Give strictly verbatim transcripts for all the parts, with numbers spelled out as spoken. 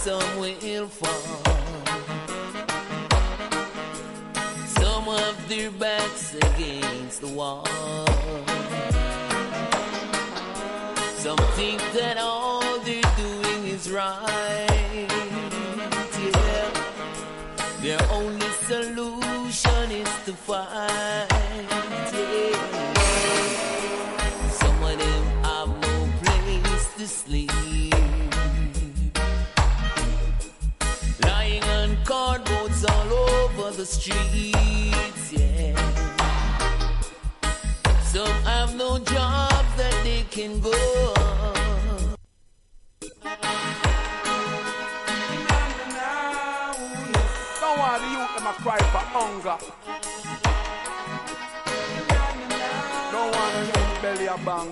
some will fall. Some have their backs against the wall. Some think that all they're doing is right. Yeah, their only solution is to fight. Yeah. Some of them have no place to sleep, lying on cardboards all over the streets. Yeah. Some have no job that they can go. Don't want the youth them a cry for hunger. Don't want the youth belly a bang.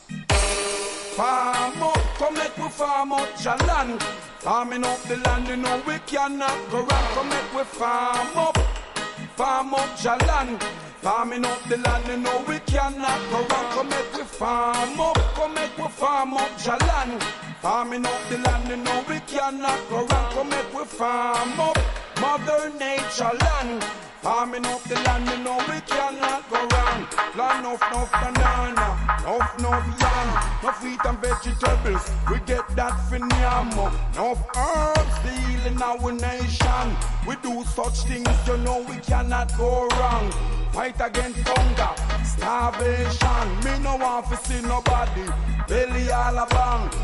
Farm up, come make we farm up your land. Farming up the land, you know we cannot go wrong. Come make we farm up, farm up your land. Farming up the land, you know we cannot go wrong. Come make we farm up, come make we farm up your land. Farming up the land, you know we cannot go wrong. Come make we farm up Mother Nature land. Farming up the land, you know we cannot go wrong. Land of no banana, of no yam, no fruit and vegetables, we get that from yam. No herbs deal in our nation. We do such things, you know we cannot go wrong. Fight against hunger, starvation. Me no want to see nobody belly all a bang.